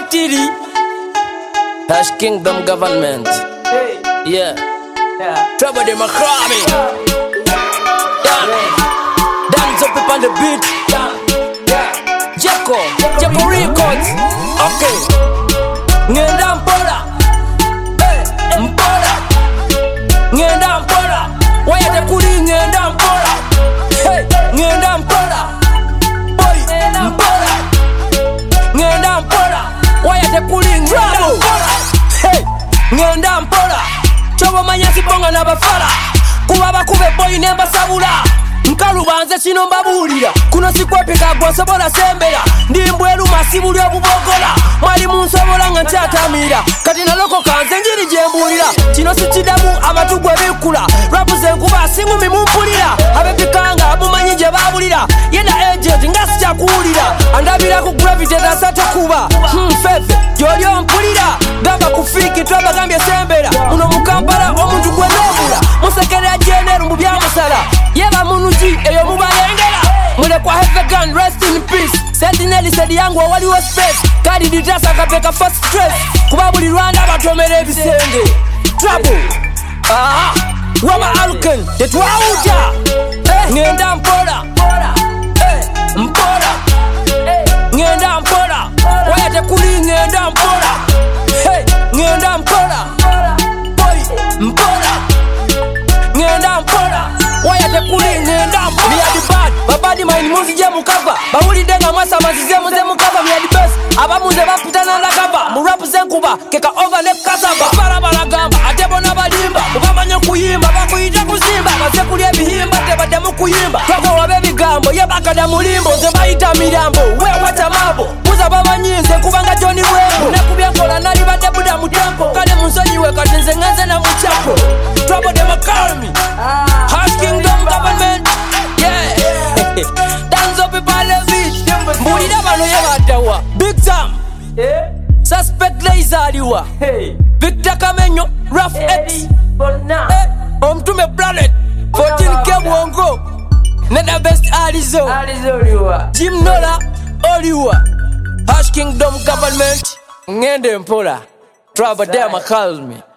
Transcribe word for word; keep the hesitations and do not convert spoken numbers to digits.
Tiri Hash Kingdom Government. Hey. Yeah. Yeah. Trouble them a crabby. Yeah. Dance up on the beat. Yeah. Yeah. Jacko. Jacko Records. Okay. Ngenda mpola. Hey. Mpola. Ngenda mpola. Waya te kuli ngenda mpola. Hey. Ngenda mpola. Boy. Mpola. Ngenda mpola. Waya te kuli ngenda mpola. Hey. Ngenda mpola. Chobo manyasi bonga na bafala. Kuba bakube boy nemba sabula. Nkalu banze chino mbabulira. Kuno sikwepeka gwa sobola sembera. Ndi mbwelu masibuli obubogola. Mwali munsobola nga nchatamira. Kati naloko kanze njiri jembulira. Chino sichidamu amatugwe bikula. Rapu zenkuba singu mimumpulira. Abepikanga abumanyi je babulira. Yenda agent ngasi chakuulira. Andabira ku gravitate asate kuba. Hmm fefe yolyo mpulira. Gamba kufiki twaba gambye sembera. Muno mukampala omuntu gwe nobula. Musekera jeneru mu byamusala. Yeba munuji eyo mubalengera. Mule kwa have gun rest in peace. Sentinel said yangu waliwo space. Kadi ditasa kapeka first stress. Kubabuli Rwanda batomere ebisenge. Trouble. Ah. Wama alken tetwauja. Hey. Ngenda mpola. Hey. Mpola. Hey. Ngenda mpola. Waya te kuli ngenda mpola. Hey. Ngenda mpola. Boy. Mpola. Ngenda mpola. Waya te kuli ngenda mpola. Me a the bad. Babadi mind muzi je mukava. Bawuli denga masa mazize muze mukava. Me a the best. Abamuze bapitana la kava. Murapu zenkuba keka over ne kasaba. Para balagamba atebo na balimba. Mukabanya kuyimba bakuyita kuzimba. Baze kuli ebihimba tebadde mu kuyimba. Twako wabe bigambo yebakada mulimbo. Nze bayita mirambo. We wata mabo. Muza bamanyize kubanga Johnny Wembo. Nakubya kola nali badde buda mu tempo. Kale munsonyiwe kati nze ngenze na muchapo. Trouble them a call me. Hash Kingdom Government. Yeah. Dance up people love it. Mbulira bano yebadawa. Big time. Yeah. Suspect laser aliwa. Hey. Victor Kamenyo. Rough X. For now. Omtume Planet. fourteen K Mwongo. Neda Best Alizo. Alizoliwa. Jim Nola. Oliwa. Hash Kingdom Government. Ngende mpola. Trouble them a call me.